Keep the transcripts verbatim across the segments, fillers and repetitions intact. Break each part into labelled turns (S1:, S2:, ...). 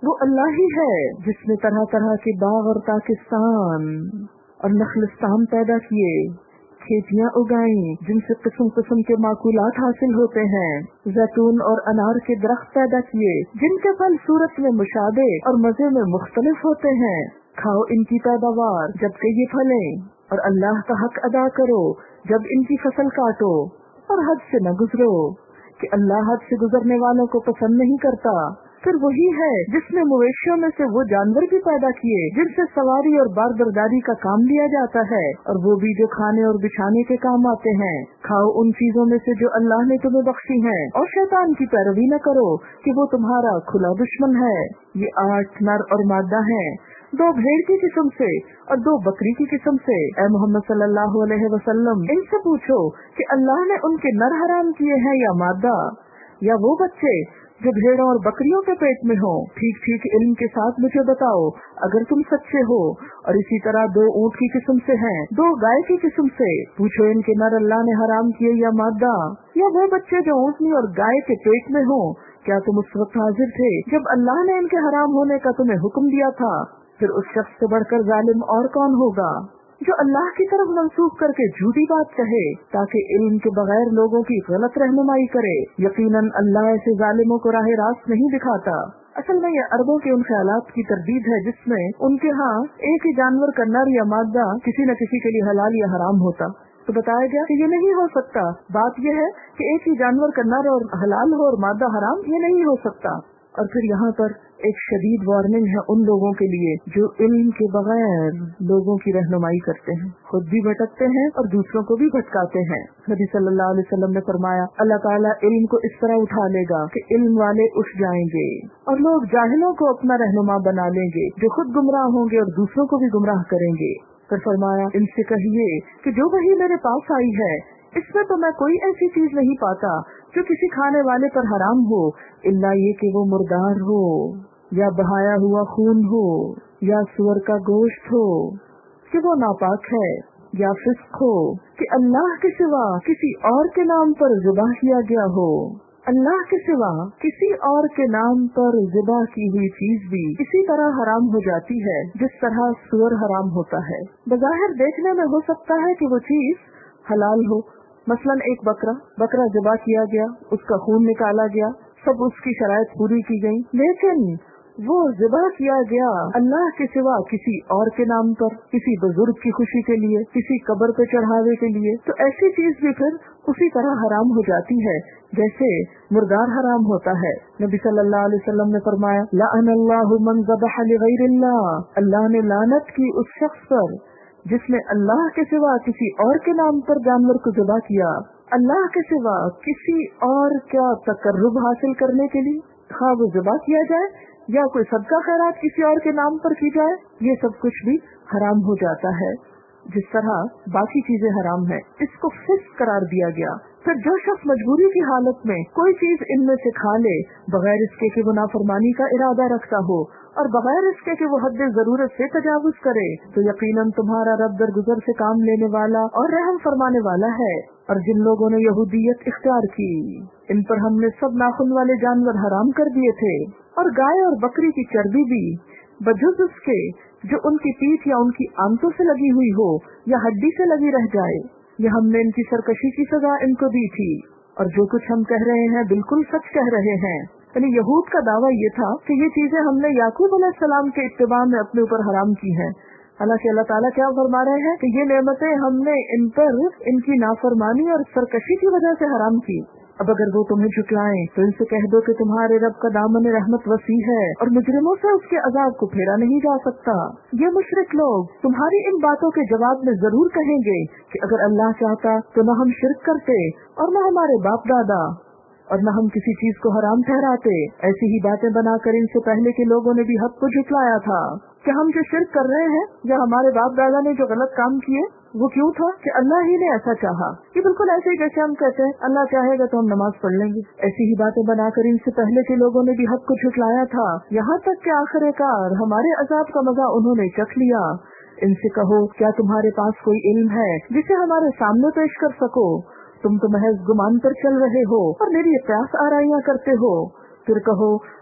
S1: وہ اللہ ہی ہے جس نے طرح طرح کے باغ اور پاکستان اور نخلستان پیدا کیے، کھیتیاں اگائیں جن سے قسم قسم کے معقولات حاصل ہوتے ہیں، زیتون اور انار کے درخت پیدا کیے جن کے پھل صورت میں مشابہ اور مزے میں مختلف ہوتے ہیں، کھاؤ ان کی پیداوار جبکہ یہ پھلیں، اور اللہ کا حق ادا کرو جب ان کی فصل کاٹو، اور حد سے نہ گزرو کہ اللہ حد سے گزرنے والوں کو پسند نہیں کرتا۔ پھر وہی ہے جس نے مویشیوں میں سے وہ جانور بھی پیدا کیے جن سے سواری اور بار برداری کا کام لیا جاتا ہے، اور وہ بھی جو کھانے اور بچھانے کے کام آتے ہیں۔ کھاؤ ان چیزوں میں سے جو اللہ نے تمہیں بخشی ہیں، اور شیطان کی پیروی نہ کرو کہ وہ تمہارا کھلا دشمن ہے۔ یہ آٹھ نر اور مادہ ہیں، دو بھیڑ کی قسم سے اور دو بکری کی قسم سے۔ اے محمد صلی اللہ علیہ وسلم، ان سے پوچھو کہ اللہ نے ان کے نر حرام کیے ہیں یا مادہ، یا وہ بچے جو بھیڑوں اور بکریوں کے پیٹ میں ہوں؟ ٹھیک ٹھیک علم کے ساتھ مجھے بتاؤ اگر تم سچے ہو۔ اور اسی طرح دو اونٹ کی قسم سے ہیں، دو گائے کی قسم سے۔ پوچھو ان کے نر اللہ نے حرام کیے یا مادہ، یا وہ بچے جو اونٹنی اور گائے کے پیٹ میں ہوں؟ کیا تم اس وقت حاضر تھے جب اللہ نے ان کے حرام ہونے کا تمہیں حکم دیا تھا؟ پھر اس شخص سے بڑھ کر ظالم اور کون ہوگا جو اللہ کی طرف منسوخ کر کے جھوٹی بات کہے تاکہ علم کے بغیر لوگوں کی غلط رہنمائی کرے۔ یقیناً اللہ ایسے ظالموں کو راہ راست نہیں دکھاتا۔ اصل میں یہ عربوں کے ان خیالات کی تردید ہے جس میں ان کے ہاں ایک ہی جانور کا نر یا مادہ کسی نہ کسی کے لیے حلال یا حرام ہوتا، تو بتایا گیا کہ یہ نہیں ہو سکتا۔ بات یہ ہے کہ ایک ہی جانور کا نر اور حلال ہو اور مادہ حرام، یہ نہیں ہو سکتا۔ اور پھر یہاں پر ایک شدید وارننگ ہے ان لوگوں کے لیے جو علم کے بغیر لوگوں کی رہنمائی کرتے ہیں، خود بھی بھٹکتے ہیں اور دوسروں کو بھی بھٹکاتے ہیں۔ نبی صلی اللہ علیہ وسلم نے فرمایا، اللہ تعالیٰ علم کو اس طرح اٹھا لے گا کہ علم والے اٹھ جائیں گے اور لوگ جاہلوں کو اپنا رہنما بنا لیں گے جو خود گمراہ ہوں گے اور دوسروں کو بھی گمراہ کریں گے۔ پھر فرمایا، ان سے کہیے کہ جو وحی میرے پاس آئی ہے اس میں تو میں کوئی ایسی چیز نہیں پاتا جو کسی کھانے والے پر حرام ہو، الا یہ کہ وہ مردار ہو، یا بہایا ہوا خون ہو، یا سور کا گوشت ہو، کہ وہ ناپاک ہے، یا فسق ہو، کہ اللہ کے سوا کسی اور کے نام پر ذبح کیا گیا ہو۔ اللہ کے سوا کسی اور کے نام پر ذبح کی ہوئی چیز بھی اسی طرح حرام ہو جاتی ہے جس طرح سور حرام ہوتا ہے۔ بظاہر دیکھنے میں ہو سکتا ہے کہ وہ چیز حلال ہو، مثلاً ایک بکرا بکرا ذبح کیا گیا، اس کا خون نکالا گیا، سب اس کی شرائط پوری کی گئی، لیکن وہ ذبح کیا گیا اللہ کے سوا کسی اور کے نام پر، کسی بزرگ کی خوشی کے لیے، کسی قبر پہ چڑھاوے کے لیے، تو ایسی چیز بھی پھر اسی طرح حرام ہو جاتی ہے جیسے مردار حرام ہوتا ہے۔ نبی صلی اللہ علیہ وسلم نے فرمایا، لعن اللہ من ذبح لغیر اللہ، اللہ نے لعنت کی اس شخص پر جس نے اللہ کے سوا کسی اور کے نام پر جانور کو ذبح کیا، اللہ کے سوا کسی اور کا تقرب حاصل کرنے کے لیے، خواہ وہ ذبح کیا جائے یا کوئی صدقہ خیرات کسی اور کے نام پر کی جائے، یہ سب کچھ بھی حرام ہو جاتا ہے جس طرح باقی چیزیں حرام ہیں۔ اس کو فسق قرار دیا گیا۔ پھر جو شخص مجبوری کی حالت میں کوئی چیز ان میں سے کھا لے بغیر اس کے کہ وہ نافرمانی کا ارادہ رکھتا ہو اور بغیر اس کے کہ وہ حد ضرورت سے تجاوز کرے، تو یقیناً تمہارا رب درگزر سے کام لینے والا اور رحم فرمانے والا ہے۔ اور جن لوگوں نے یہودیت اختیار کی ان پر ہم نے سب ناخن والے جانور حرام کر دیے تھے، اور گائے اور بکری کی چربی بھی بجز اس کے جو ان کی پیٹھ یا ان کی آنتوں سے لگی ہوئی ہو یا ہڈی سے لگی رہ جائے، یہ ہم نے ان کی سرکشی کی سزا ان کو دی تھی۔ اور جو کچھ ہم کہہ رہے ہیں بالکل سچ کہہ رہے ہیں۔ یعنی یہود کا دعویٰ یہ تھا کہ یہ چیزیں ہم نے یعقوب علیہ السلام کے اتباع میں اپنے اوپر حرام کی ہیں، حالانکہ اللہ تعالیٰ کیا فرما رہے ہیں کہ یہ نعمتیں ہم نے ان پر ان کی نافرمانی اور سرکشی کی وجہ سے حرام کی۔ اب اگر وہ تمہیں جھٹلائیں تو ان سے کہہ دو کہ تمہارے رب کا دامن رحمت وسیع ہے اور مجرموں سے اس کے عذاب کو پھیرا نہیں جا سکتا۔ یہ مشرک لوگ تمہاری ان باتوں کے جواب میں ضرور کہیں گے کہ اگر اللہ چاہتا تو نہ ہم شرک کرتے اور نہ ہمارے باپ دادا اور نہ ہم کسی چیز کو حرام ٹھہراتے۔ ایسی ہی باتیں بنا کر ان سے پہلے کے لوگوں نے بھی حق کو جھٹلایا تھا کہ ہم جو شرک کر رہے ہیں یا ہمارے باپ دادا نے جو غلط کام کیے وہ کیوں تھا کہ اللہ ہی نے ایسا چاہا۔ یہ بالکل ایسے ہی جیسے ہم کہتے ہیں اللہ چاہے گا تو ہم نماز پڑھ لیں گے۔ ایسی ہی باتیں بنا کر ان سے پہلے کے لوگوں نے بھی حق کو جھٹلایا تھا، یہاں تک کہ آخر کار ہمارے عذاب کا مزہ انہوں نے چکھ لیا۔ ان سے کہو کیا تمہارے پاس کوئی علم ہے جسے ہمارے سامنے پیش کر سکو؟ تم تو محض گمان پر چل رہے ہو اور میری قیاس آرائیاں کرتے ہو۔ پھر کہو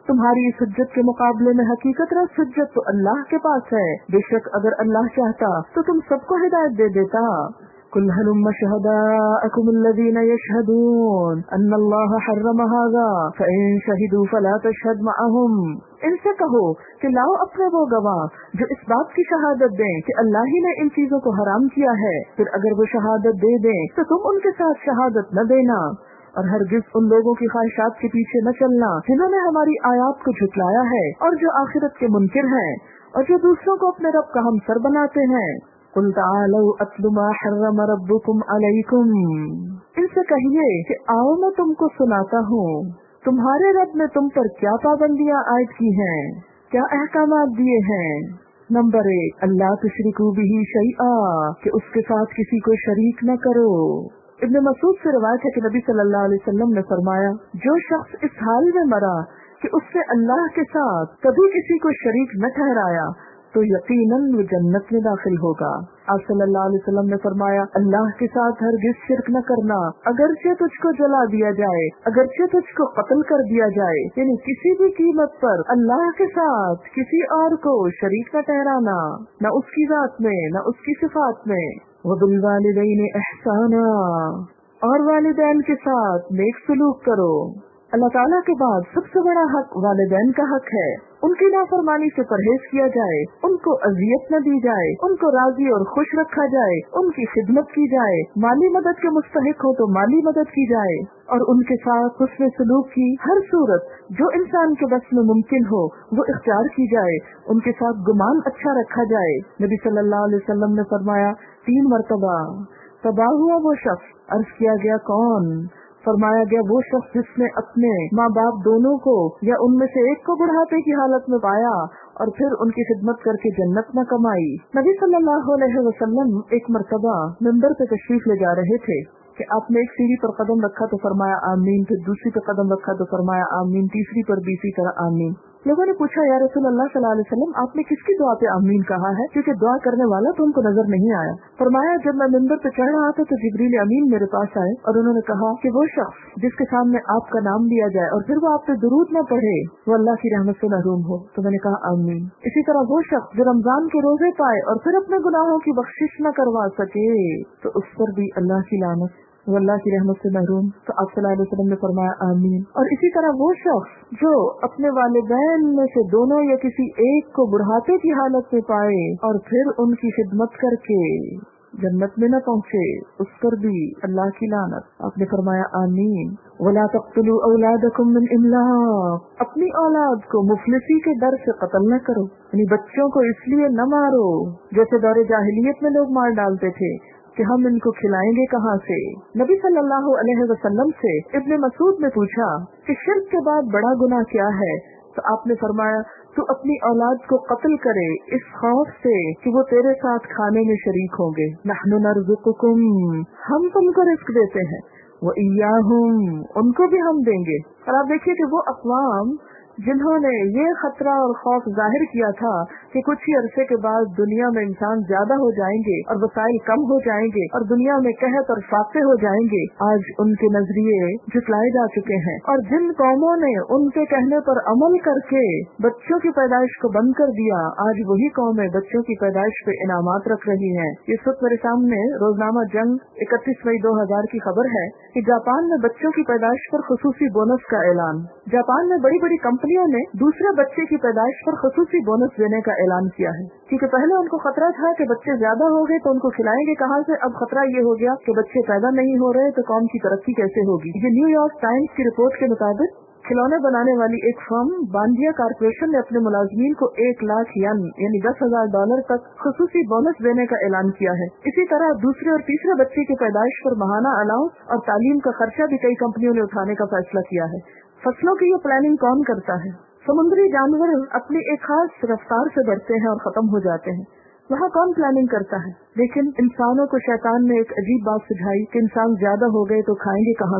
S1: تمہاری اس حجت کے مقابلے میں حقیقت رس حجت تو اللہ کے پاس ہے، بے شک اگر اللہ چاہتا تو تم سب کو ہدایت دے دیتا۔ قل هلم شهداءكم الذين يشهدون ان الله حرم هذا فإن شهدوا فلا تشهد معهم۔ ان سے کہو کہ لاؤ اپنے وہ گواہ جو اس بات کی شہادت دیں کہ اللہ ہی نے ان چیزوں کو حرام کیا ہے، پھر اگر وہ شہادت دے دیں تو تم ان کے ساتھ شہادت نہ دینا، اور ہرگز ان لوگوں کی خواہشات کے پیچھے نہ چلنا جنہوں نے ہماری آیات کو جھٹلایا ہے اور جو آخرت کے منکر ہیں اور جو دوسروں کو اپنے رب کا ہمسر بناتے ہیں۔ قل تعالوا اتل ما حرم ربكم علیکم، ان سے کہیے کہ آؤ میں تم کو سناتا ہوں تمہارے رب نے تم پر کیا پابندیاں عائد کی ہیں، کیا احکامات دیے ہیں۔ نمبر ایک، اللہ تشرکوا بہ شیئا، کہ اس کے ساتھ کسی کو شریک نہ کرو۔ ابن مسعود سے روایت ہے کہ نبی صلی اللہ علیہ وسلم نے فرمایا، جو شخص اس حال میں مرا کہ اس سے اللہ کے ساتھ کبھی کسی کو شریک نہ ٹھہرایا تو یقیناً وہ جنت میں داخل ہوگا۔ آپ صلی اللہ علیہ وسلم نے فرمایا، اللہ کے ساتھ ہرگز شرک نہ کرنا، اگرچہ تجھ کو جلا دیا جائے، اگرچہ تجھ کو قتل کر دیا جائے، یعنی کسی بھی قیمت پر اللہ کے ساتھ کسی اور کو شریک نہ ٹھہرانا، نہ اس کی ذات میں نہ اس کی صفات میں۔ وَبِالْوَالِدَيْنِ إِحْسَانًا، اور والدین کے ساتھ نیک سلوک کرو۔ اللہ تعالیٰ کے بعد سب سے بڑا حق والدین کا حق ہے، ان کی نافرمانی سے پرہیز کیا جائے، ان کو اذیت نہ دی جائے، ان کو راضی اور خوش رکھا جائے، ان کی خدمت کی جائے، مالی مدد کے مستحق ہو تو مالی مدد کی جائے، اور ان کے ساتھ حسن سلوک کی ہر صورت جو انسان کے بس میں ممکن ہو وہ اختیار کی جائے، ان کے ساتھ گمان اچھا رکھا جائے۔ نبی صلی اللہ علیہ وسلم نے فرمایا، تین مرتبہ تباہ ہوا وہ شخص، عرض کیا گیا کون؟ فرمایا گیا وہ شخص جس نے اپنے ماں باپ دونوں کو یا ان میں سے ایک کو بڑھاپے کی حالت میں پایا اور پھر ان کی خدمت کر کے جنت نہ کمائی۔ نبی صلی اللہ علیہ وسلم ایک مرتبہ منبر پہ تشریف لے جا رہے تھے کہ آپ نے ایک سیڑھی پر قدم رکھا تو فرمایا آمین، پھر دوسری پر قدم رکھا تو فرمایا آمین، تیسری پر بھی اسی طرح آمین۔ لوگوں نے پوچھا، یا رسول اللہ صلی اللہ علیہ وسلم آپ نے کس کی دعا پہ آمین کہا ہے، کیونکہ دعا کرنے والا تو ان کو نظر نہیں آیا۔ فرمایا جب میں منبر پہ چڑھ رہا تھا تو جبریل امین میرے پاس آئے اور انہوں نے کہا کہ وہ شخص جس کے سامنے آپ کا نام لیا جائے اور پھر وہ آپ پہ درود نہ پڑھے وہ اللہ کی رحمت سے محروم ہو، تو میں نے کہا آمین۔ اسی طرح وہ شخص جو رمضان کے روزے پائے اور پھر اپنے گناہوں کی بخشش نہ کروا سکے تو اس پر بھی اللہ کی لعنت، وہ اللہ کی رحمت سے محروم، تو آپ صلی اللہ علیہ وسلم نے فرمایا آمین۔ اور اسی طرح وہ شخص جو اپنے والدین میں سے دونوں یا کسی ایک کو بڑھاپے کی حالت میں پائے اور پھر ان کی خدمت کر کے جنت میں نہ پہنچے اس پر بھی اللہ کی لعنت، آپ نے فرمایا آمین۔ وَلَا تَقْتُلُوا أَوْلَادَكُمْ مِنْ إِمْلَاقٍ، اپنی اولاد کو مفلسی کے ڈر سے قتل نہ کرو، یعنی بچوں کو اس لیے نہ مارو جیسے دور جاہلیت میں لوگ مار ڈالتے تھے کہ ہم ان کو کھلائیں گے کہاں سے۔ نبی صلی اللہ علیہ وسلم سے ابن مسعود نے پوچھا کہ شرک کے بعد بڑا گناہ کیا ہے، تو آپ نے فرمایا تو اپنی اولاد کو قتل کرے اس خوف سے کہ وہ تیرے ساتھ کھانے میں شریک ہوں گے۔ نحن نرزقکم، ہم تم کو رزق دیتے ہیں، وَإِيَّاهُمْ، ان کو بھی ہم دیں گے۔ اور آپ دیکھیے کہ وہ اقوام جنہوں نے یہ خطرہ اور خوف ظاہر کیا تھا کہ کچھ ہی عرصے کے بعد دنیا میں انسان زیادہ ہو جائیں گے اور وسائل کم ہو جائیں گے اور دنیا میں قحط اور فاقے ہو جائیں گے، آج ان کے نظریے جھٹلائے جا چکے ہیں، اور جن قوموں نے ان کے کہنے پر عمل کر کے بچوں کی پیدائش کو بند کر دیا، آج وہی قومیں بچوں کی پیدائش پہ انعامات رکھ رہی ہیں۔ اس وقت میرے سامنے روزنامہ جنگ اکتیس مئی دو ہزار کی خبر ہے کہ جاپان میں بچوں کی پیدائش پر خصوصی بونس کا اعلان۔ جاپان میں بڑی بڑی کمپنیوں نے دوسرے بچے کی پیدائش پر خصوصی بونس دینے کا اعلان کیا ہے، کیونکہ پہلے ان کو خطرہ تھا کہ بچے زیادہ ہو گئے تو ان کو کھلائیں گے کہاں سے، اب خطرہ یہ ہو گیا کہ بچے پیدا نہیں ہو رہے تو قوم کی ترقی کیسے ہوگی۔ یہ نیو یارک ٹائمز کی رپورٹ کے مطابق کھلونے بنانے والی ایک فرم بانڈیا کارپوریشن نے اپنے ملازمین کو ایک لاکھ ین یعنی دس ہزار ڈالر تک خصوصی بونس دینے کا اعلان کیا ہے۔ اسی طرح دوسرے اور تیسرے بچے کی پیدائش پر ماہانہ الاؤنس اور تعلیم کا خرچہ بھی کئی کمپنیوں نے اٹھانے کا فیصلہ کیا ہے۔ فصلوں کی یہ پلاننگ کون کرتا ہے؟ سمندری جانور اپنی ایک خاص رفتار سے بڑھتے ہیں اور ختم ہو جاتے ہیں، وہاں کون پلاننگ کرتا ہے؟ لیکن انسانوں کو شیطان نے ایک عجیب بات سجھائی کہ انسان زیادہ ہو گئے تو کھائیں گے کہاں سے،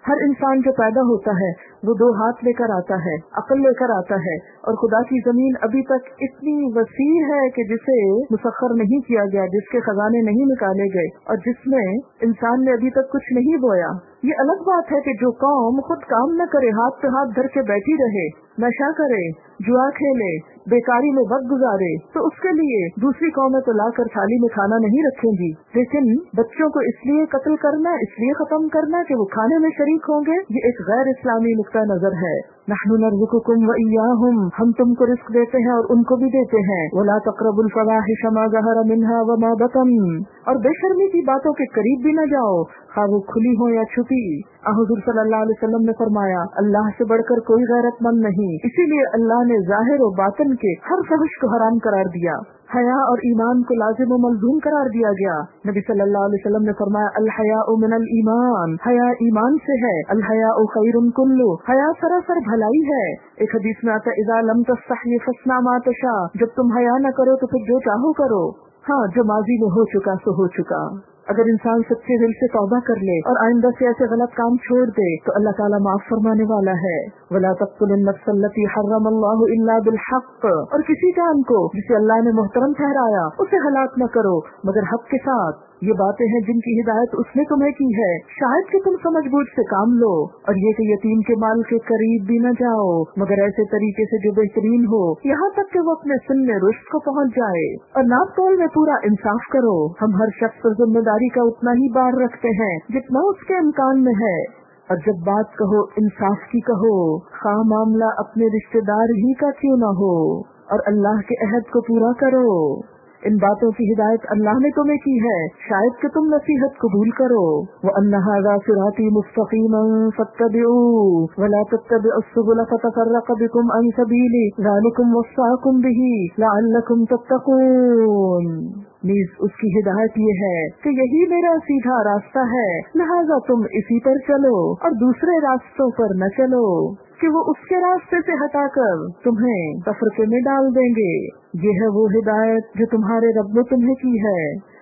S1: ہر انسان جو پیدا ہوتا ہے وہ دو ہاتھ لے کر آتا ہے، عقل لے کر آتا ہے، اور خدا کی زمین ابھی تک اتنی وسیع ہے کہ جسے مسخر نہیں کیا گیا، جس کے خزانے نہیں نکالے گئے، اور جس میں انسان نے ابھی تک کچھ نہیں بویا۔ یہ الگ بات ہے کہ جو قوم خود کام نہ کرے، ہاتھ پہ ہاتھ دھر کے بیٹھی رہے، نشہ کرے، جوا کھیلے، بیکاری میں وقت گزارے، تو اس کے لیے دوسری قومیں تو لا کر تھالی میں کھانا نہیں رکھیں گی، لیکن بچوں کو اس لیے قتل کرنا، اس لیے ختم کرنا کہ وہ کھانے میں شریک ہوں گے، یہ ایک غیر اسلامی نقطہ نظر ہے۔ نحن نرزقکم وإیاہم، ہم تم کو رزق دیتے ہیں اور ان کو بھی دیتے ہیں۔ ولا تقربوا الفواحش ما ظهر منها وما بطن، اور بے شرمی کی باتوں کے قریب بھی نہ جاؤ، خواہ وہ کھلی ہو یا چھپی۔ حضور صلی اللہ علیہ وسلم نے فرمایا اللہ سے بڑھ کر کوئی غیرت مند نہیں، اسی لیے اللہ نے ظاہر و باطن کے ہر فحش کو حرام قرار دیا، حیا اور ایمان کو لازم و ملزوم قرار دیا گیا۔ نبی صلی اللہ علیہ وسلم نے فرمایا الحیاء من الایمان، حیا ایمان سے ہے، الحیاء خیر کلہ، حیا سراسر بھلائی ہے۔ ایک حدیث میں آتا ہے اذا لم تستحی فاصنع ما تشاء، جب تم حیا نہ کرو تو پھر جو چاہو کرو۔ ہاں، جو ماضی میں ہو چکا سو ہو چکا۔ اگر انسان سچے دل سے توبہ کر لے اور آئندہ سے ایسے غلط کام چھوڑ دے تو اللہ تعالیٰ معاف فرمانے والا ہے۔ وَلَا تَقْتُلُوا النَّفْسَ الَّتِي حَرَّمَ اللَّهُ إِلَّا بِالْحَقِّ، اور کسی جان کو جسے اللہ نے محترم ٹھہرایا اسے ہلاک نہ کرو مگر حق کے ساتھ۔ یہ باتیں ہیں جن کی ہدایت اس نے تمہیں کی ہے، شاید کہ تم سمجھ بوجھ سے کام لو، اور یہ کہ یتیم کے مال کے قریب بھی نہ جاؤ مگر ایسے طریقے سے جو بہترین ہو، یہاں تک کہ وہ اپنے سن میں رشد کو پہنچ جائے، اور ناپ تول میں پورا انصاف کرو۔ ہم ہر شخص پر ذمہ داری کا اتنا ہی بار رکھتے ہیں جتنا اس کے امکان میں ہے، اور جب بات کہو انصاف کی کہو، خواہ معاملہ اپنے رشتہ دار ہی کا کیوں نہ ہو، اور اللہ کے عہد کو پورا کرو۔ ان باتوں کی ہدایت اللہ نے تمہیں کی ہے، شاید کہ تم نصیحت قبول کرو۔ وَأَنَّ هَذَا صِرَاطِي مُسْتَقِيمًا فَاتَّبِعُوهُ وَلَا تَتَّبِعُوا السُّبُلَ فَتَفَرَّقَ بِكُمْ عَنْ سَبِيلِهِ ذَلِكُمْ وَصَّاكُمْ بِهِ لَعَلَّكُمْ تَتَّقُونَ۔ نیز اس کی ہدایت یہ ہے کہ یہی میرا سیدھا راستہ ہے، لہذا تم اسی پر چلو اور دوسرے راستوں پر نہ چلو کہ وہ اس کے راستے سے ہٹا کر تمہیں تفرقے میں ڈال دیں گے۔ یہ ہے وہ ہدایت جو تمہارے رب نے تمہیں کی ہے،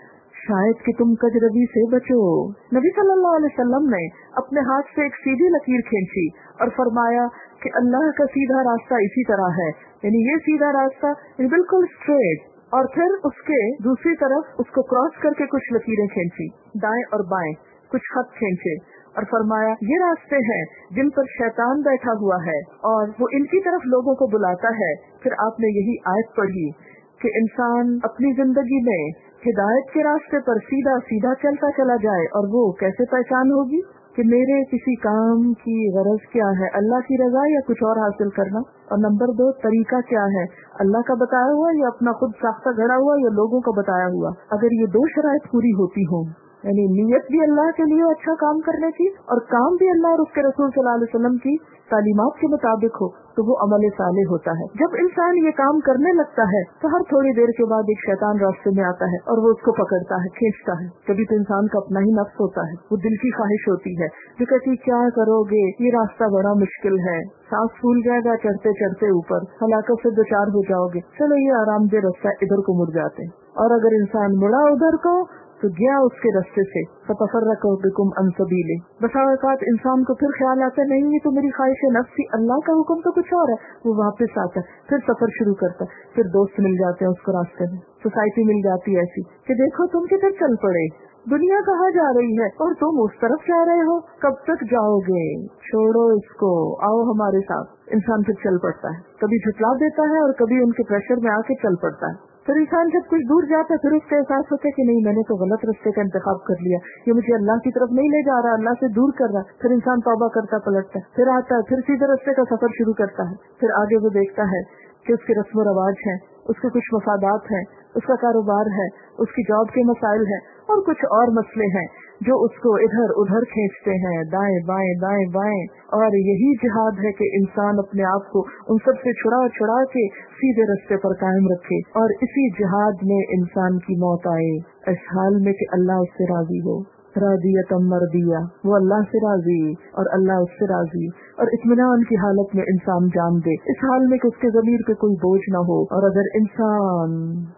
S1: شاید کہ تم کجروی سے بچو۔ نبی صلی اللہ علیہ وسلم نے اپنے ہاتھ سے ایک سیدھی لکیر کھینچی اور فرمایا کہ اللہ کا سیدھا راستہ اسی طرح ہے، یعنی یہ سیدھا راستہ بالکل اسٹریٹ، اور پھر اس کے دوسری طرف اس کو کراس کر کے کچھ لکیریں کھینچی، دائیں اور بائیں کچھ خط کھینچے، اور فرمایا یہ راستے ہیں جن پر شیطان بیٹھا ہوا ہے اور وہ ان کی طرف لوگوں کو بلاتا ہے۔ پھر آپ نے یہی آیت پڑھی کہ انسان اپنی زندگی میں ہدایت کے راستے پر سیدھا سیدھا چلتا چلا جائے، اور وہ کیسے پہچان ہوگی کہ میرے کسی کام کی غرض کیا ہے، اللہ کی رضا یا کچھ اور حاصل کرنا، اور نمبر دو طریقہ کیا ہے، اللہ کا بتایا ہوا یا اپنا خود ساختہ گھڑا ہوا یا لوگوں کا بتایا ہوا۔ اگر یہ دو شرائط پوری ہوتی ہوں، یعنی نیت بھی اللہ کے لیے اچھا کام کرنے کی اور کام بھی اللہ اور اس کے رسول صلی اللہ علیہ وسلم کی تعلیمات کے مطابق ہو، تو وہ عمل صالح ہوتا ہے۔ جب انسان یہ کام کرنے لگتا ہے تو ہر تھوڑی دیر کے بعد ایک شیطان راستے میں آتا ہے اور وہ اس کو پکڑتا ہے، کھینچتا ہے۔ کبھی تو انسان کا اپنا ہی نفس ہوتا ہے، وہ دل کی خواہش ہوتی ہے جو کہتی کیا کرو گے، یہ راستہ بڑا مشکل ہے، سانس پھول جائے گا چڑھتے چڑھتے اوپر، ہلاکت سے دو چار ہو جاؤ گے، چلو یہ آرام دہ راستہ، ادھر کو مڑ جاتے ہیں۔ اور اگر انسان مڑا ادھر کو تو گیا اس کے راستے سے، فَتَفَرَّقَ بِكُمْ عَنْ سَبِيلِهِ۔ بسا اوقات انسان کو پھر خیال آتا ہے نہیں یہ تو میری خواہش نفس تھی، اللہ کا حکم تو کچھ اور ہے، وہ واپس آتا ہے، پھر سفر شروع کرتا ہے، پھر دوست مل جاتے ہیں اس کو راستے میں، سوسائٹی مل جاتی ہے ایسی کہ دیکھو تم کدھر چل پڑے، دنیا کہاں جا رہی ہے اور تم اس طرف جا رہے ہو، کب تک جاؤ گے، چھوڑو اس کو، آؤ ہمارے ساتھ۔ انسان پھر چل پڑتا ہے، کبھی جھٹلا دیتا ہے اور کبھی ان کے پریشر میں آ کے چل پڑتا ہے۔ پھر انسان جب کچھ دور جاتا ہے پھر اس کا احساس ہوتا ہے کہ نہیں میں نے تو غلط راستے کا انتخاب کر لیا، یہ مجھے اللہ کی طرف نہیں لے جا رہا، اللہ سے دور کر رہا۔ پھر انسان توبہ کرتا پلٹتا ہے، پھر آتا ہے، پھر سیدھے راستے کا سفر شروع کرتا ہے۔ پھر آگے وہ دیکھتا ہے کہ اس کے رسم و رواج ہیں، اس کے کچھ مفادات ہیں، اس کا کاروبار ہے، اس کی جاب کے مسائل ہیں اور کچھ اور مسئلے ہیں جو اس کو ادھر ادھر کھینچتے ہیں، دائیں بائیں دائیں بائیں۔ اور یہی جہاد ہے کہ انسان اپنے آپ کو ان سب سے چھڑا چھڑا کے سیدھے راستے پر قائم رکھے، اور اسی جہاد میں انسان کی موت آئے اس حال میں کہ اللہ اس سے راضی ہو، راضیۃ مرضیہ، وہ اللہ سے راضی اور اللہ اس سے راضی، اور اطمینان کی حالت میں انسان جان دے، اس حال میں کہ اس کے ضمیر پہ کوئی بوجھ نہ ہو۔ اور اگر انسان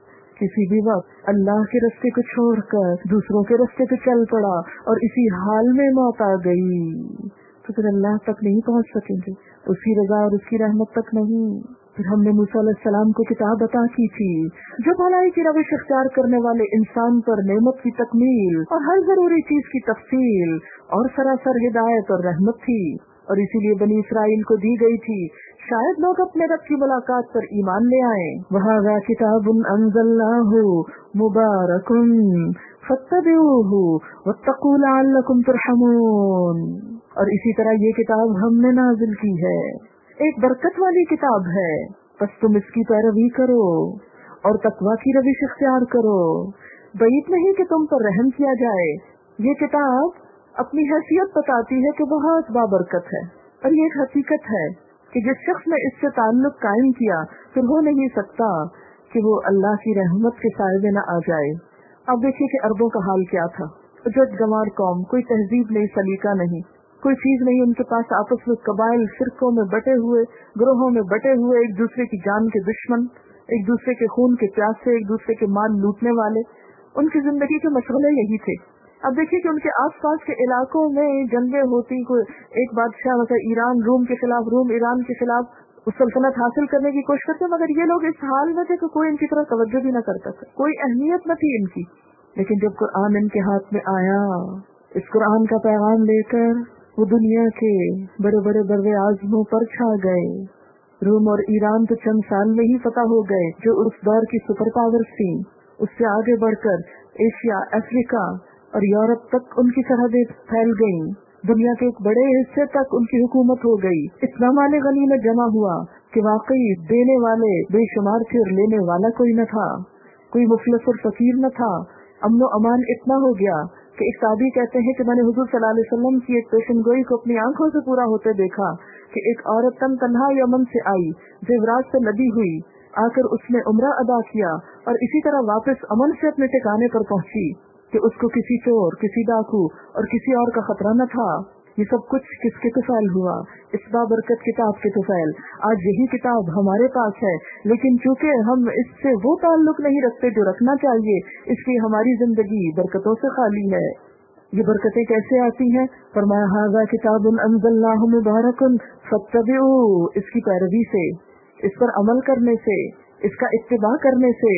S1: کسی بھی وقت اللہ کے راستے کو چھوڑ کر دوسروں کے راستے پہ چل پڑا اور اسی حال میں موت آ گئی تو پھر اللہ تک نہیں پہنچ سکیں گے، اس کی رضا اور اس کی رحمت تک نہیں۔ پھر ہم نے موسیٰ علیہ السلام کو کتاب عطا کی تھی جو بھلائی کی روش اختیار کرنے والے انسان پر نعمت کی تکمیل اور ہر ضروری چیز کی تفصیل اور سراسر ہدایت اور رحمت تھی، اور اسی لیے بنی اسرائیل کو دی گئی تھی شاید لوگ اپنے رب کی ملاقات پر ایمان لے آئیں۔ وَهَذَا كِتَابٌ أَنزَلْنَاهُ مُبَارَكٌ فَاتَّبِعُوهُ وَاتَّقُوا لَعَلَّكُمْ تُرْحَمُونَ، اور اسی طرح یہ کتاب ہم نے نازل کی ہے، ایک برکت والی کتاب ہے، بس تم اس کی پیروی کرو اور تقویٰ کی روش اختیار کرو، بعید نہیں کہ تم پر رحم کیا جائے۔ یہ کتاب اپنی حیثیت بتاتی ہے کہ بہت بابرکت ہے، اور یہ ایک حقیقت ہے کہ جس شخص نے اس سے تعلق قائم کیا پھر ہو نہیں سکتا کہ وہ اللہ کی رحمت کے سائے میں نہ آ جائے۔ اب دیکھیے کہ عربوں کا حال کیا تھا، جج گمار قوم، کوئی تہذیب نہیں، سلیقہ نہیں، کوئی چیز نہیں ان کے پاس، آپس میں قبائل فرقوں میں بٹے ہوئے، گروہوں میں بٹے ہوئے، ایک دوسرے کی جان کے دشمن، ایک دوسرے کے خون کے پیاسے، ایک دوسرے کے مال لوٹنے والے، ان کی زندگی کے مشغلے یہی تھے۔ اب دیکھیے کہ ان کے آس پاس کے علاقوں میں جنگیں ہوتی، کوئی ایک بادشاہ مثلا ایران روم کے خلاف، روم ایران کے خلاف اس سلطنت حاصل کرنے کی کوشش کرتے، مگر یہ لوگ اس حال میں تھے کہ کوئی ان کی طرف توجہ بھی نہ کرتا تھا، کوئی اہمیت نہ تھی ان کی۔ لیکن جب قرآن ان کے ہاتھ میں آیا، اس قرآن کا پیغام لے کر وہ دنیا کے بڑے بڑے بر اعظموں پر چھا گئے۔ روم اور ایران تو چند سال میں ہی فتح ہو گئے جو اس دور کی سپر پاورز تھیں، اس سے آگے بڑھ کر ایشیا، افریقہ اور یورپ تک ان کی سرحدیں پھیل گئیں، دنیا کے ایک بڑے حصے تک ان کی حکومت ہو گئی۔ اتنا مال غنیمت جمع ہوا کہ واقعی دینے والے بے شمار تھے اور لینے والا کوئی نہ تھا، کوئی مفلس اور فقیر نہ تھا۔ امن و امان اتنا ہو گیا کہ ایک تابعی کہتے ہیں کہ میں نے حضور صلی اللہ علیہ وسلم کی ایک پیشن گوئی کو اپنی آنکھوں سے پورا ہوتے دیکھا کہ ایک عورت تن تنہا یمن سے آئی، زیورات سے لدی ہوئی، آ کر اس نے عمرہ ادا کیا اور اسی طرح واپس امن سے اپنے ٹھکانے پر پہنچی کہ اس کو کسی چور، کسی ڈاکو اور کسی اور کا خطرہ نہ تھا۔ یہ سب کچھ کس کے طفیل ہوا؟ اس بابرکت کتاب کے طفیل۔ آج یہی کتاب ہمارے پاس ہے، لیکن چونکہ ہم اس سے وہ تعلق نہیں رکھتے جو رکھنا چاہیے، اس لیے ہماری زندگی برکتوں سے خالی ہے۔ یہ برکتیں کیسے آتی ہیں؟ فرمایا ھذا کتاب انزلناہ مبارک فاتبعوہ، اس کی پیروی سے، اس پر عمل کرنے سے، اس کا اتباع کرنے سے،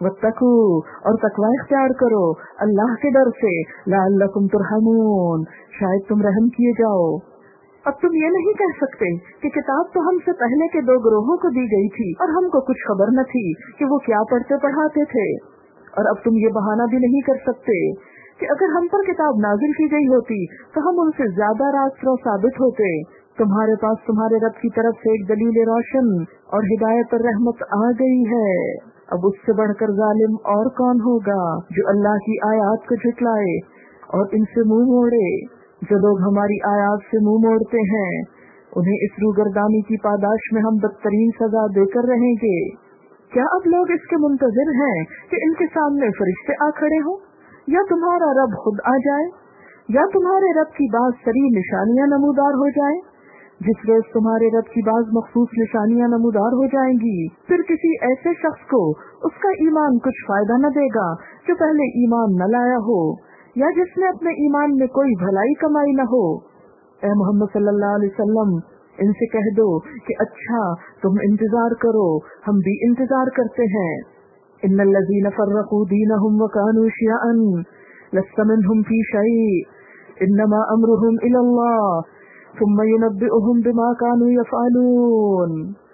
S1: واتقوا اور تقوی اختیار کرو اللہ کے ڈر سے، لعلکم ترحمون شاید تم رحم کیے جاؤ۔ اب تم یہ نہیں کہہ سکتے کہ کتاب تو ہم سے پہلے کے دو گروہوں کو دی گئی تھی اور ہم کو کچھ خبر نہ تھی کہ وہ کیا پڑھتے پڑھاتے تھے، اور اب تم یہ بہانہ بھی نہیں کر سکتے کہ اگر ہم پر کتاب نازل کی گئی ہوتی تو ہم ان سے زیادہ راست رو ثابت ہوتے۔ تمہارے پاس تمہارے رب کی طرف سے ایک دلیل روشن اور ہدایت اور رحمت آ گئی ہے، اب اس سے بڑھ کر ظالم اور کون ہوگا جو اللہ کی آیات کو جھٹلائے اور ان سے منہ موڑے۔ جو لوگ ہماری آیات سے منہ موڑتے ہیں انہیں اس روگردانی کی پاداش میں ہم بدترین سزا دے کر رہیں گے۔ کیا اب لوگ اس کے منتظر ہیں کہ ان کے سامنے فرشتے آ کھڑے ہوں، یا تمہارا رب خود آ جائے، یا تمہارے رب کی بعض سری نشانیاں نمودار ہو جائیں؟ جس روز تمہارے رب کی بعض مخصوص نشانیاں نمودار ہو جائیں گی، پھر کسی ایسے شخص کو اس کا ایمان کچھ فائدہ نہ دے گا جو پہلے ایمان نہ لایا ہو، یا جس نے اپنے ایمان میں کوئی بھلائی کمائی نہ ہو۔ اے محمد صلی اللہ علیہ وسلم، ان سے کہہ دو کہ اچھا تم انتظار کرو، ہم بھی انتظار کرتے ہیں۔ ان الذین فرقوا دینہم وکانوا شیعا لست منہم فی شیء انما امرہم الی اللہ ثم ينبئهم بما كانوا يفعلون۔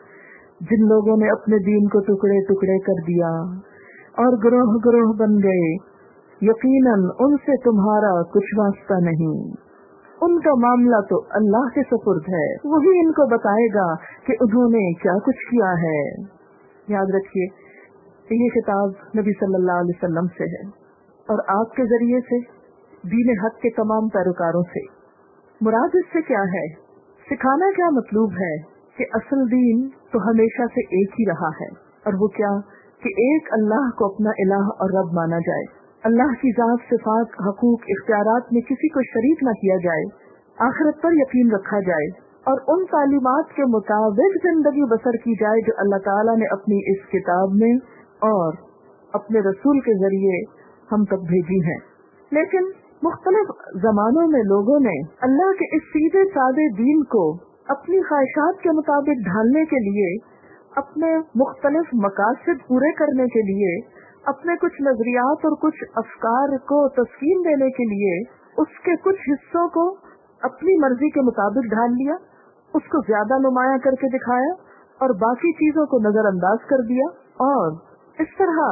S1: جن لوگوں نے اپنے دین کو ٹکڑے ٹکڑے کر دیا اور گروہ گروہ بن گئے، یقیناً ان سے تمہارا کچھ واسطہ نہیں، ان کا معاملہ تو اللہ کے سپرد ہے، وہی ان کو بتائے گا کہ انہوں نے کیا کچھ کیا ہے۔ یاد رکھیے کہ یہ کتاب نبی صلی اللہ علیہ وسلم سے ہے اور آپ کے ذریعے سے دین حق کے تمام پیروکاروں سے۔ مراد اس سے کیا ہے؟ سکھانا کیا مطلوب ہے کہ اصل دین تو ہمیشہ سے ایک ہی رہا ہے، اور وہ کیا کہ ایک اللہ کو اپنا الہ اور رب مانا جائے، اللہ کی ذات، صفات، حقوق، اختیارات میں کسی کو شریک نہ کیا جائے، آخرت پر یقین رکھا جائے اور ان تعلیمات کے مطابق زندگی بسر کی جائے جو اللہ تعالیٰ نے اپنی اس کتاب میں اور اپنے رسول کے ذریعے ہم تک بھیجی ہیں۔ لیکن مختلف زمانوں میں لوگوں نے اللہ کے اس سیدھے سادے دین کو اپنی خواہشات کے مطابق ڈھالنے کے لیے، اپنے مختلف مقاصد پورے کرنے کے لیے، اپنے کچھ نظریات اور کچھ افکار کو تسکین دینے کے لیے اس کے کچھ حصوں کو اپنی مرضی کے مطابق ڈھال لیا، اس کو زیادہ نمایاں کر کے دکھایا اور باقی چیزوں کو نظر انداز کر دیا، اور اس طرح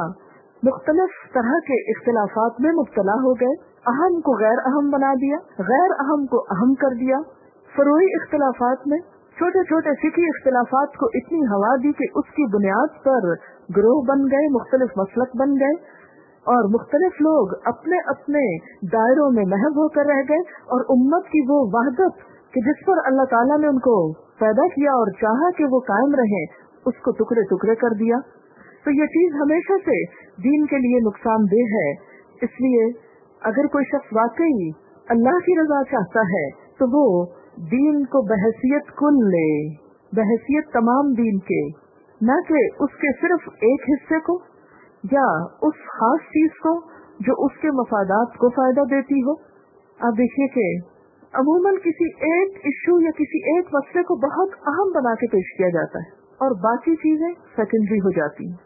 S1: مختلف طرح کے اختلافات میں مبتلا ہو گئے. اہم کو غیر اہم بنا دیا، غیر اہم کو اہم کر دیا. فروعی اختلافات میں چھوٹے چھوٹے فقہی اختلافات کو اتنی ہوا دی کہ اس کی بنیاد پر گروہ بن گئے، مختلف مسلک بن گئے، اور مختلف لوگ اپنے اپنے دائروں میں محو ہو کر رہ گئے، اور امت کی وہ وحدت کہ جس پر اللہ تعالیٰ نے ان کو پیدا کیا اور چاہا کہ وہ قائم رہے، اس کو ٹکڑے ٹکڑے کر دیا. تو یہ چیز ہمیشہ سے دین کے لیے نقصان دہ ہے. اس لیے اگر کوئی شخص واقعی اللہ کی رضا چاہتا ہے تو وہ دین کو بحیثیت کل لے، بحیثیت تمام دین کے، نہ کہ اس کے صرف ایک حصے کو یا اس خاص چیز کو جو اس کے مفادات کو فائدہ دیتی ہو. آپ دیکھیے کہ عموماً کسی ایک ایشو یا کسی ایک مسئلے کو بہت اہم بنا کے پیش کیا جاتا ہے اور باقی چیزیں سیکنڈری ہو جاتی ہیں.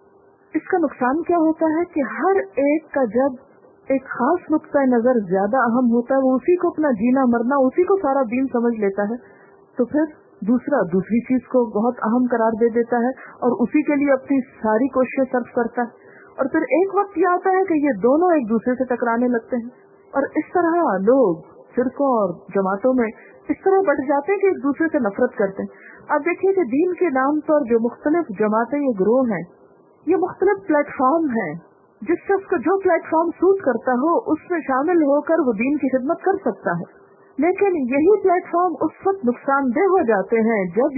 S1: اس کا نقصان کیا ہوتا ہے کہ ہر ایک کا جب ایک خاص نقطۂ نظر زیادہ اہم ہوتا ہے، وہ اسی کو اپنا جینا مرنا، اسی کو سارا دین سمجھ لیتا ہے، تو پھر دوسرا دوسری چیز کو بہت اہم قرار دے دیتا ہے اور اسی کے لیے اپنی ساری کوششیں صرف کرتا ہے. اور پھر ایک وقت یہ آتا ہے کہ یہ دونوں ایک دوسرے سے ٹکرانے لگتے ہیں، اور اس طرح لوگ فرقوں اور جماعتوں میں اس طرح بٹ جاتے ہیں کہ ایک دوسرے سے نفرت کرتے ہیں. اب دیکھیے کہ دین کے نام پر جو مختلف جماعتیں یا گروہ ہیں، یہ مختلف پلیٹ فارم ہیں. جس شخص کو جو پلیٹ فارم سوٹ کرتا ہو اس میں شامل ہو کر وہ دین کی خدمت کر سکتا ہے، لیکن یہی پلیٹ فارم اس وقت نقصان دہ ہو جاتے ہیں جب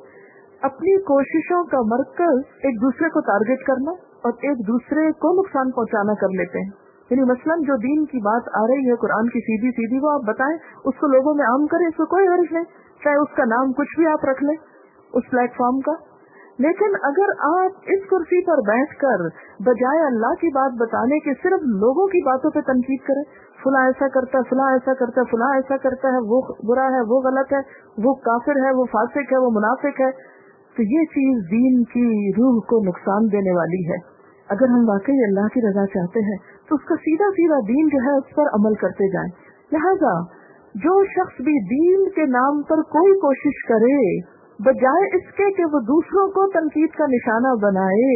S1: یہ اپنی کوششوں کا مرکز ایک دوسرے کو ٹارگٹ کرنا اور ایک دوسرے کو نقصان پہنچانا کر لیتے ہیں. یعنی مثلاً جو دین کی بات آ رہی ہے قرآن کی سیدھی سیدھی، وہ آپ بتائیں، اس کو لوگوں میں عام کریں، اس کو کوئی غرض نہیں، چاہے اس کا نام کچھ بھی آپ رکھ لیں اس پلیٹ فارم کا. لیکن اگر آپ اس کرسی پر بیٹھ کر بجائے اللہ کی بات بتانے کے صرف لوگوں کی باتوں پہ تنقید کریں، فلاں ایسا کرتا ہے، فلاں ایسا کرتا ہے، فلاں ایسا کرتا ہے، وہ برا ہے، وہ غلط ہے، وہ کافر ہے، وہ فاسق ہے، وہ منافق ہے، تو یہ چیز دین کی روح کو نقصان دینے والی ہے. اگر ہم واقعی اللہ کی رضا چاہتے ہیں تو اس کا سیدھا سیدھا دین جو ہے اس پر عمل کرتے جائیں. لہذا جو شخص بھی دین کے نام پر کوئی کوشش کرے بجائے اس کے کہ وہ دوسروں کو تنقید کا نشانہ بنائے،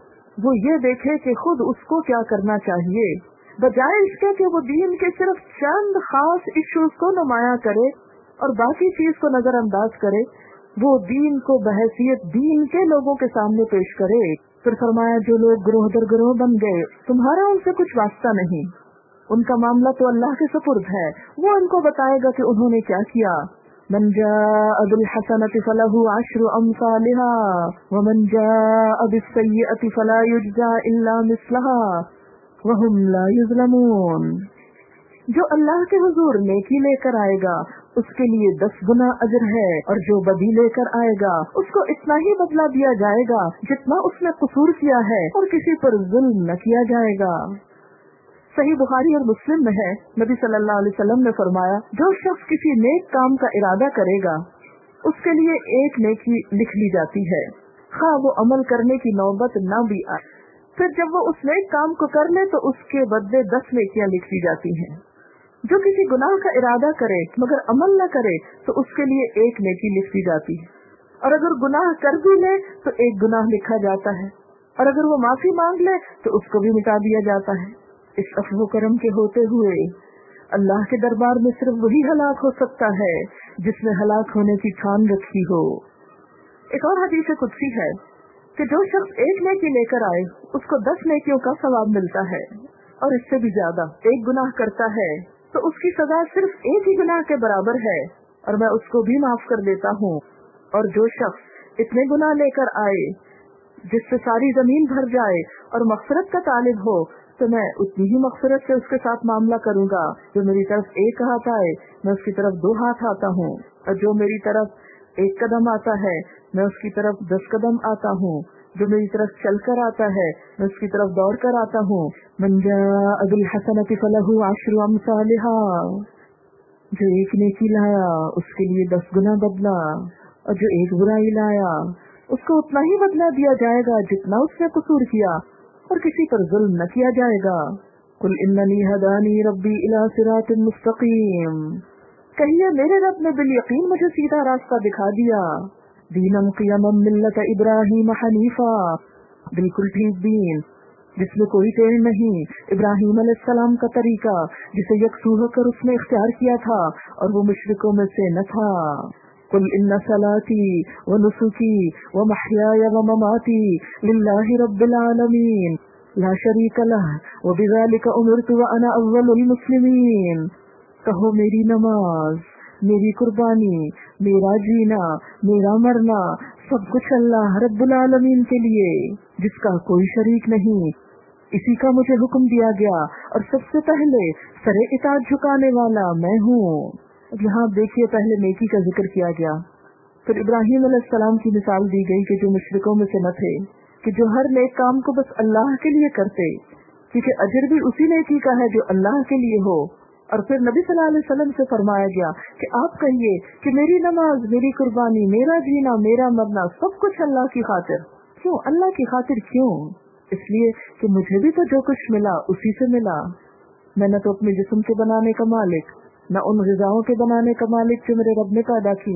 S1: وہ یہ دیکھے کہ خود اس کو کیا کرنا چاہیے، بجائے اس کے کہ وہ دین کے صرف چند خاص ایشوز کو نمایاں کرے اور باقی چیز کو نظر انداز کرے، وہ دین کو بحیثیت دین کے لوگوں کے سامنے پیش کرے. پھر فرمایا جو لوگ گروہ در گروہ بن گئے تمہارا ان سے کچھ واسطہ نہیں، ان کا معاملہ تو اللہ کے سپرد ہے، وہ ان کو بتائے گا کہ انہوں نے کیا کیا. من جاء بالحسنة فله عشر أمثالها ومن جاء بالسيئة فلا يجزى إلا مثلها وهم لا يظلمون. جو اللہ کے حضور نیکی لے کر آئے گا اس کے لیے دس گنا اجر ہے، اور جو بدی لے کر آئے گا اس کو اتنا ہی بدلہ دیا جائے گا جتنا اس نے قصور کیا ہے، اور کسی پر ظلم نہ کیا جائے گا. صحیح بخاری اور مسلم میں ہے، نبی صلی اللہ علیہ وسلم نے فرمایا جو شخص کسی نیک کام کا ارادہ کرے گا اس کے لیے ایک نیکی لکھ لی جاتی ہے، خواہ وہ عمل کرنے کی نوبت نہ بھی آئے. پھر جب وہ اس نیک کام کو کر لے تو اس کے بدلے دس نیکیاں لکھ لی جاتی ہیں. جو کسی گناہ کا ارادہ کرے مگر عمل نہ کرے تو اس کے لیے ایک نیکی لکھ دی جاتی ہے، اور اگر گناہ کر بھی لے تو ایک گناہ لکھا جاتا ہے، اور اگر وہ معافی مانگ لے تو اس کو بھی مٹا دیا جاتا ہے. اس عفو و کرم کے ہوتے ہوئے اللہ کے دربار میں صرف وہی ہلاک ہو سکتا ہے جس نے ہلاک ہونے کی ٹھان رکھی ہو. ایک اور حدیث قدسی ہے کہ جو شخص ایک نیکی لے کر آئے اس کو دس نیکیوں کا ثواب ملتا ہے، اور اس سے بھی زیادہ. ایک گناہ کرتا ہے تو اس کی سزا صرف ایک ہی گناہ کے برابر ہے اور میں اس کو بھی معاف کر دیتا ہوں. اور جو شخص اتنے گناہ لے کر آئے جس سے ساری زمین بھر جائے اور مغفرت کا طالب ہو تو میں اتنی ہی مغفرت سے اس کے ساتھ معاملہ کروں گا. جو میری طرف ایک ہاتھ آئے میں اس کی طرف دو ہاتھ آتا ہوں، اور جو میری طرف ایک قدم آتا ہے میں اس کی طرف دس قدم آتا ہوں. جو मेरी तरफ चल कर आता है मैं उसकी तरफ दौड़ कर आता हूँ। मन जाअ बिल हसनति फलहु अश्रु अम्सालिहा, जो एक नेकी लाया उसके लिए दस गुना बदला, और जो एक बुराई लाया उसको उतना ही बदला दिया जाएगा जितना उसने कसूर किया, और किसी पर जुल्म न किया जाएगा। कुल इन्ननी हदानी रब्बी इला सिरातिन मुस्तकीम, कहिए मेरे रब ने बिल यकीन मुझे सीधा रास्ता दिखा दिया। दीनम क़ियमम मिल्लत इब्राहीम हनीफा, बिल्कुल ठीक दीन जिसमें कोई टेढ़ नहीं, इब्राहीम अलैहिस्सलाम का तरीका जिसे यकसू होकर उसने इख्तियार किया था और वो मुशरिकों में से न था। कुल इन्ना सलाती व नुसुकी व महयाया व ममाती लिल्लाहि रब्बिल आलमीन ला शरीक लह व बिज़ालिका उमिरतु व अना अव्वलुल मुस्लिमीन। कहो मेरी नमाज, मेरी कुर्बानी, मेरा जीना, मेरा मरना सब कुछ अल्लाह रब्बुल आलमीन के लिए जिसका कोई शरीक नहीं, इसी का मुझे हुक्म दिया गया और सबसे पहले सरे इताअत झुकाने वाला मैं हूँ। यहाँ देखिए पहले नेकी का जिक्र किया गया, फिर इब्राहीम अलैहिस्सलाम की मिसाल दी गई कि जो मुशरिकों में से न थे, कि जो हर नेक काम को बस अल्लाह के लिए करते, क्योंकि अजर भी उसी नेकी का है जो अल्लाह के लिए हो। और फिर नबी सल्लल्लाहु अलैहि वसल्लम से फरमाया गया कि आप कहिए कि मेरी नमाज, मेरी कुर्बानी, मेरा जीना, मेरा मरना सब कुछ अल्लाह की खातिर। क्यों अल्लाह की खातिर? क्यों? इसलिए कि मुझे भी तो जो कुछ मिला उसी से मिला। मैं न तो अपने जिस्म के बनाने का मालिक, न उन ग़िज़ाओं के बनाने का मालिक जो मेरे रब ने पैदा की,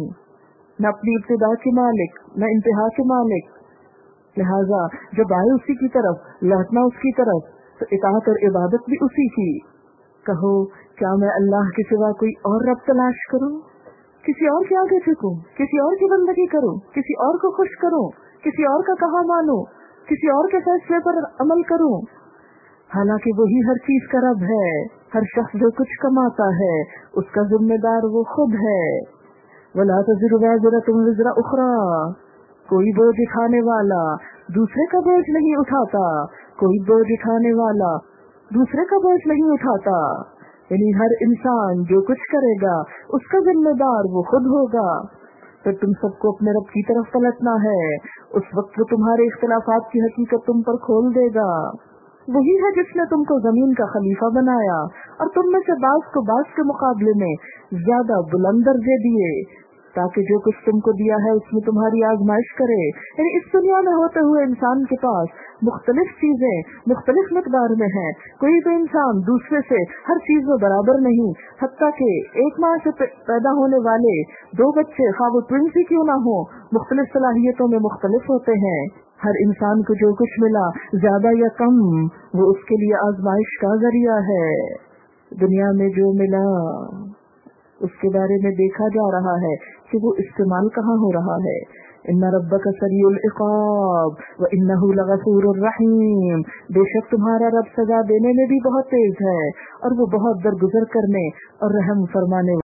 S1: न अपनी इब्तिदा के मालिक, न इंतहा के मालिक। लिहाजा जब आए उसी की तरफ, लौटना उसकी तरफ, तो इताअत और इबादत भी उसी की। कहो क्या मैं अल्लाह के सिवा कोई और रब तलाश करूं? किसी और के आगे झुकूं? किसी और की बंदगी करूं? किसी और को खुश करूं? किसी और का कहा मानूं? किसी और के फैसले पर अमल करूं? हालांकि वही हर चीज का रब है। हर शख्स जो कुछ कमाता है उसका जिम्मेदार वो खुद है। वला तज़िरु वाज़िरतुन विज़रा उख़रा, कोई बोझ उठाने वाला दूसरे का बोझ नहीं उठाता, कोई बोझ उठाने वाला दूसरे का बोझ नहीं उठाता। यानी हर इंसान जो कुछ करेगा उसका जिम्मेदार वो खुद होगा। तो तुम सबको अपने रब की तरफ पलटना है। उस वक्त वो तुम्हारे इख्तिलाफात की हकीकत तुम पर खोल देगा। वही है जिसने तुमको जमीन का खलीफा बनाया और तुम में से बाज को बाज के मुकाबले में ज्यादा बुलंद दर्जे दिए, ताकि जो कुछ तुमको दिया है उसमें तुम्हारी आजमाइश करे। यानी इस दुनिया में होते हुए इंसान के पास मुख्तलिफ चीजें मुख्तलिफ मिकदार में हैं। कोई भी इंसान दूसरे से हर चीज में बराबर नहीं। हत्ता के एक माँ से पैदा होने वाले दो बच्चे, खा वो ट्विंस ही क्यों ना हो, मुख्तलिफ सलाहियतों में मुख्तलिफ होते हैं। हर इंसान को जो कुछ मिला ज्यादा या कम वो उसके लिए आजमाइश का जरिया है। दुनिया में जो मिला उसके बारे में देखा जा रहा है कि वो इस्तेमाल कहाँ हो रहा है। इन्ना रब्बका सरीउल इक़ाब व इन्नहु लगफूरुर रहीम, बेशक तुम्हारा रब सजा देने में भी बहुत तेज है और वो बहुत दरगुजर करने और रहम फरमाने